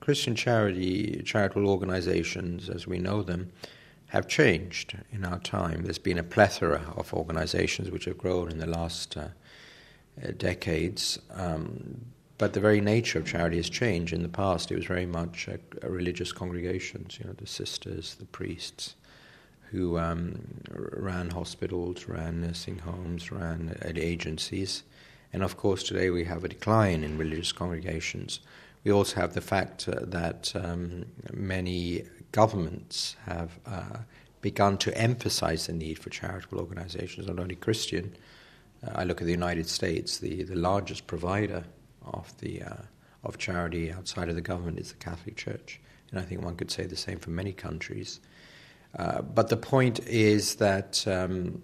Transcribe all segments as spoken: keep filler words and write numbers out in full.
Christian charity, charitable organizations, as we know them, have changed in our time. There's been a plethora of organizations which have grown in the last uh, uh, decades, um, but the very nature of charity has changed. In the past, it was very much uh, religious congregations, you know, the sisters, the priests, who um, ran hospitals, ran nursing homes, ran uh, agencies. And of course, today we have a decline in religious congregations. We also have the fact uh, that um, many governments have uh, begun to emphasize the need for charitable organizations, not only Christian. Uh, I look at the United States, the, the largest provider of the uh, of charity outside of the government is the Catholic Church. And I think one could say the same for many countries. Uh, but the point is that um,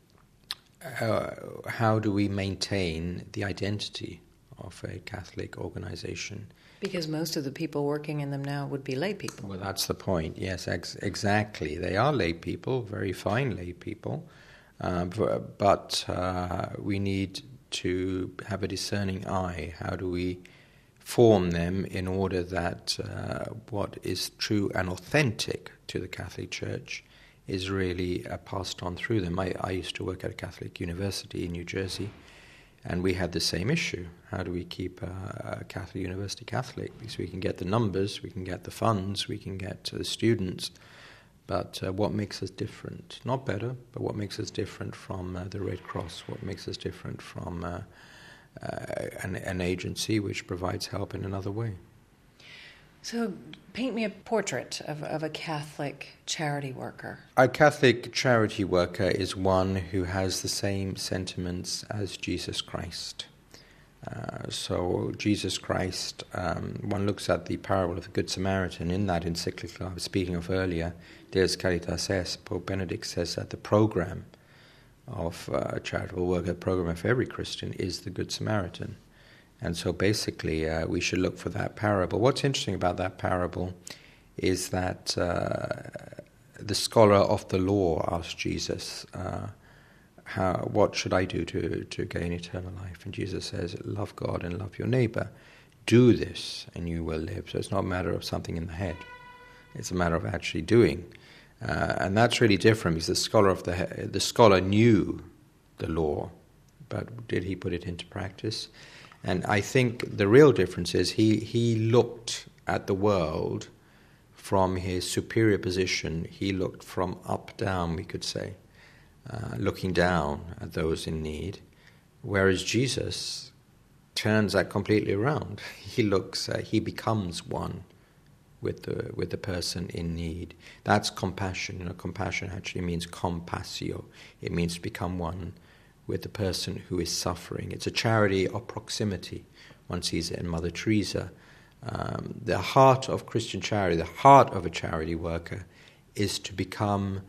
uh, how do we maintain the identity of a Catholic organization? Because most of the people working in them now would be lay people. Well, that's the point. Yes, ex- exactly. They are lay people, very fine lay people, uh, but uh, we need to have a discerning eye. How do we form them in order that uh, what is true and authentic to the Catholic Church is really uh, passed on through them? I, I used to work at a Catholic university in New Jersey, and we had the same issue. How do we keep a, a Catholic university Catholic? Because we can get the numbers, we can get the funds, we can get the students, but uh, what makes us different? Not better, but what makes us different from uh, the Red Cross? What makes us different from uh, uh, an, an agency which provides help in another way? So paint me a portrait of, of a Catholic charity worker. A Catholic charity worker is one who has the same sentiments as Jesus Christ. Uh, so Jesus Christ, um, one looks at the parable of the Good Samaritan. In that encyclical I was speaking of earlier, Deus Caritas Est, Pope Benedict says that the program of uh, charitable work, the program of every Christian, is the Good Samaritan. And so basically uh, we should look for that parable. What's interesting about that parable is that uh, the scholar of the law asked Jesus, uh, how, what should I do to, to gain eternal life? And Jesus says, love God and love your neighbor. Do this and you will live. So it's not a matter of something in the head. It's a matter of actually doing. Uh, and that's really different because the scholar of the the scholar knew the law, but did he put it into practice? And I think the real difference is he, he looked at the world from his superior position. He looked from up down, we could say, uh, looking down at those in need, whereas Jesus turns that completely around. He looks, uh, he becomes one with the with the person in need. That's compassion. You know, compassion actually means compassio. It means to become one with the person who is suffering. It's a charity of proximity. One sees it in Mother Teresa. Um, the heart of Christian charity, the heart of a charity worker, is to become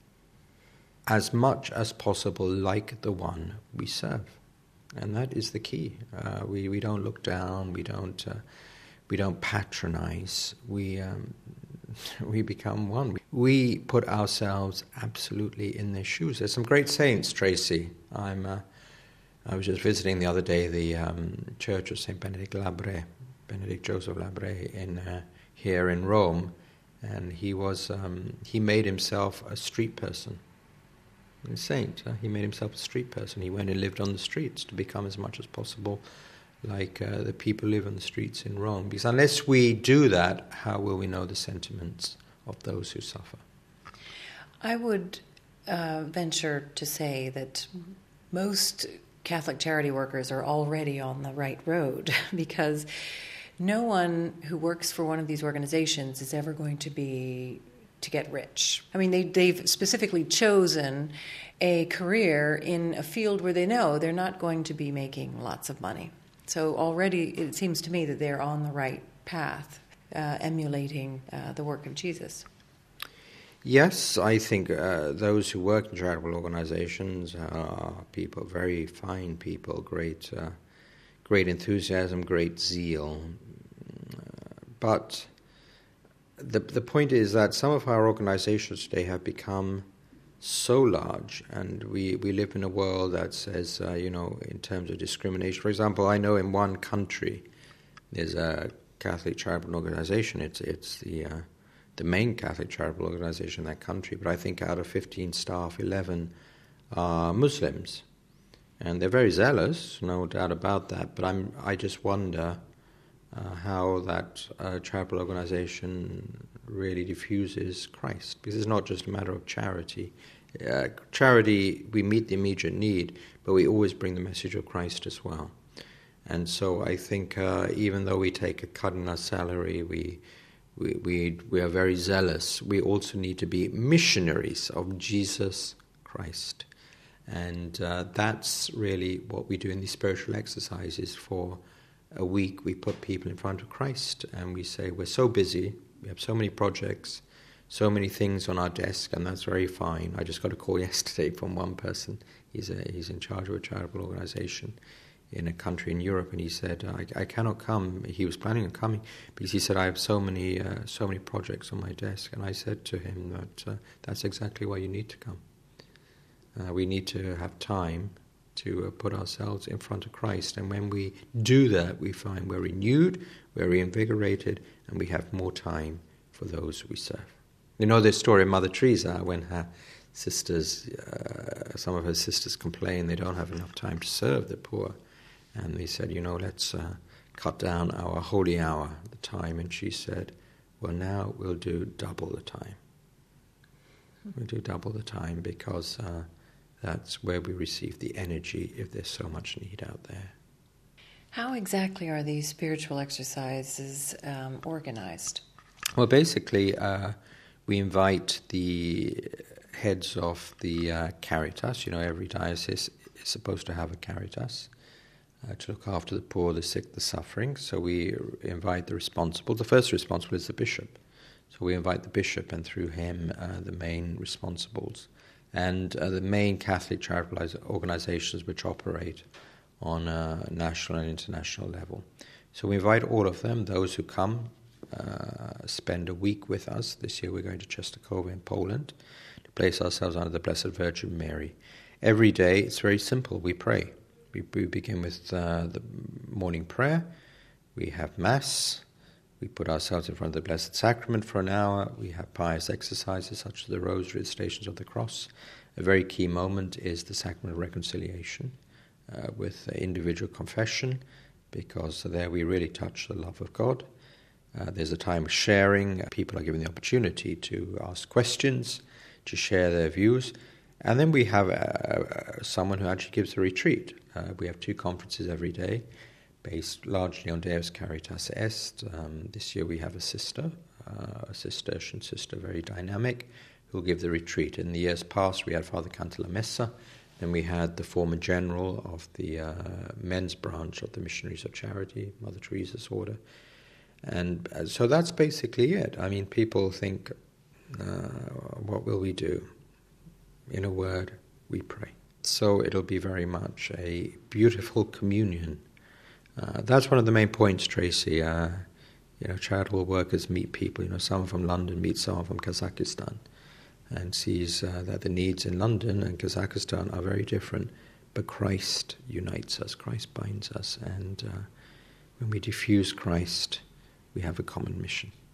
as much as possible like the one we serve. And that is the key. Uh, we, we don't look down, we don't uh, we don't patronize, we um, we become one. We put ourselves absolutely in their shoes. There's some great saints, Tracy. I'm. Uh, I was just visiting the other day the um, Church of Saint Benedict Labre, Benedict Joseph Labre, in uh, here in Rome, and he was um, he made himself a street person. A saint. Uh, he made himself a street person. He went and lived on the streets to become as much as possible like uh, the people live on the streets in Rome. Because unless we do that, how will we know the sentiments of those who suffer? I would uh, venture to say that most Catholic charity workers are already on the right road, because no one who works for one of these organizations is ever going to be to get rich. I mean, they, they've specifically chosen a career in a field where they know they're not going to be making lots of money. So already it seems to me that they're on the right path, uh, emulating uh, the work of Jesus. Yes, I think uh, those who work in charitable organizations are people, very fine people, great, uh, great enthusiasm, great zeal. Uh, but the the point is that some of our organizations today have become so large, and we, we live in a world that says, uh, you know, in terms of discrimination. For example, I know in one country there's a Catholic charitable organization. It's it's the uh, the main Catholic charitable organization in that country. But I think out of fifteen staff, eleven are Muslims, and they're very zealous, no doubt about that. But I'm I just wonder uh, how that uh, charitable organization really diffuses Christ, because it's not just a matter of charity. Uh, charity, we meet the immediate need, but we always bring the message of Christ as well. And so I think uh, even though we take a cut in our salary, we, we we we are very zealous. We also need to be missionaries of Jesus Christ. And uh, that's really what we do in these spiritual exercises. For a week we put people in front of Christ and we say, we're so busy, we have so many projects, so many things on our desk, and that's very fine. I just got a call yesterday from one person. He's a, he's in charge of a charitable organization in a country in Europe, and he said, I, I cannot come. He was planning on coming because he said, I have so many uh, so many projects on my desk. And I said to him that uh, that's exactly why you need to come. Uh, we need to have time to uh, put ourselves in front of Christ, and when we do that, we find we're renewed, we're reinvigorated, and we have more time for those we serve. You know the story of Mother Teresa, when her sisters, uh, some of her sisters complain they don't have enough time to serve the poor. And they said, you know, let's uh, cut down our holy hour, the time. And she said, well, now we'll do double the time. We'll do double the time because uh, that's where we receive the energy if there's so much need out there. How exactly are these spiritual exercises um, organized? Well, basically, uh, we invite the heads of the uh, Caritas. You know, every diocese is supposed to have a Caritas. Uh, to look after the poor, the sick, the suffering. So we invite the responsible. The first responsible is the bishop. So we invite the bishop, and through him, uh, the main responsibles. And uh, the main Catholic charitable organizations which operate on a national and international level. So we invite all of them. Those who come uh, spend a week with us. This year we're going to Częstochowa in Poland to place ourselves under the Blessed Virgin Mary. Every day, it's very simple. We pray. We, we begin with uh, the morning prayer, we have Mass, we put ourselves in front of the Blessed Sacrament for an hour, we have pious exercises such as the Rosary, the Stations of the Cross. A very key moment is the Sacrament of Reconciliation uh, with individual confession, because there we really touch the love of God. Uh, there's a time of sharing. People are given the opportunity to ask questions, to share their views. And then we have uh, someone who actually gives a retreat. Uh, we have two conferences every day, based largely on Deus Caritas Est. Um, this year we have a sister, uh, a Cistercian sister, very dynamic, who will give the retreat. In the years past we had Father Cantalamessa, then we had the former general of the uh, men's branch of the Missionaries of Charity, Mother Teresa's order. And uh, so that's basically it. I mean, people think, uh, what will we do? In a word, we pray. So it'll be very much a beautiful communion. Uh, that's one of the main points, Tracy. Uh, you know, charitable workers meet people. You know, someone from London meets someone from Kazakhstan and sees uh, that the needs in London and Kazakhstan are very different. But Christ unites us, Christ binds us. And uh, when we diffuse Christ, we have a common mission.